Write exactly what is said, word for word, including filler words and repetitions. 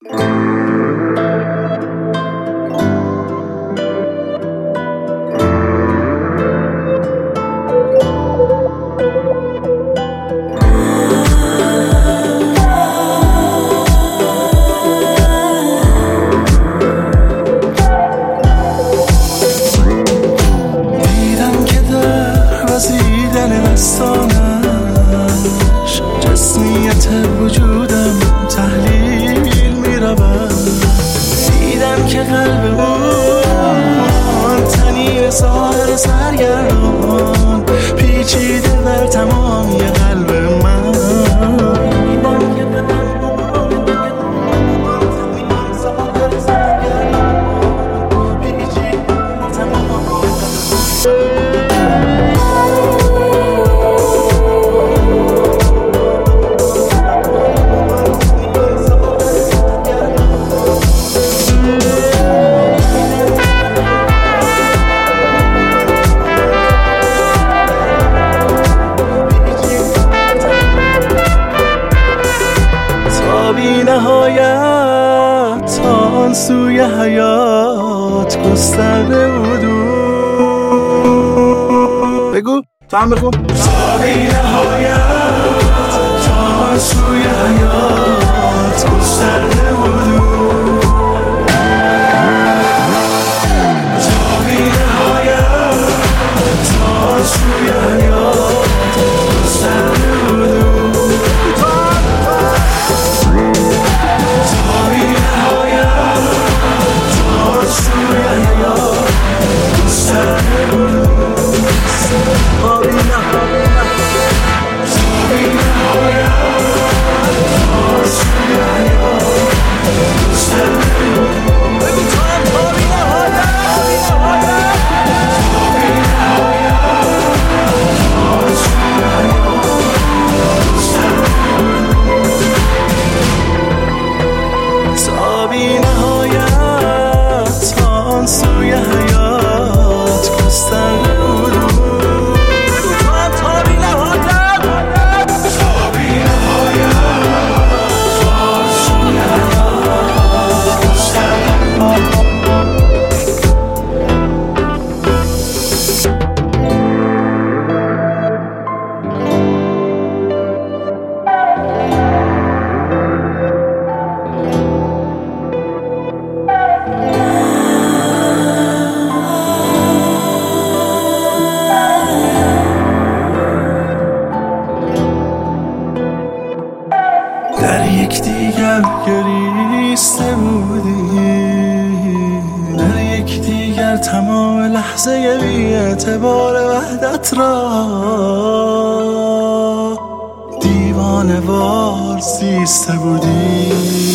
دستانش جسمیت وجودم تحلیل می‌رود. دیدم که قلب اون تنین ساحر سرگردان پیچیده در تمامی قلب من. دیدم که قلب اون تنین ساحر سرگردان پیچیده در تمامی قلب من. بی نهایت تا آن سوی حیات گسترده بود. بگو تو هم بگو. تا بی نهایت تا آن سوی حیات گسترده بود. تا بی نهایت تا آن سوی حیات گسترده بود. در یکدیگر گریسته بودیم، در یکدیگر تمام لحظه بی اعتبار وحدت را دیوانه وار زیسته بودیم.